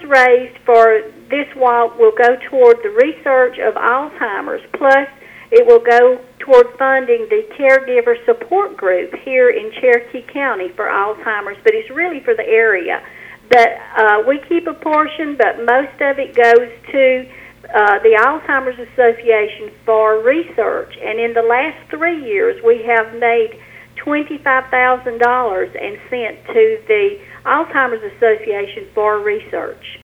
raised for this will go toward the research of Alzheimer's, plus it will go toward funding the caregiver support group here in Cherokee County for Alzheimer's, but it's really for the area. But we keep a portion, but most of it goes to the Alzheimer's Association for research. And in the last 3 years, we have made $25,000 and sent to the Alzheimer's Association for research.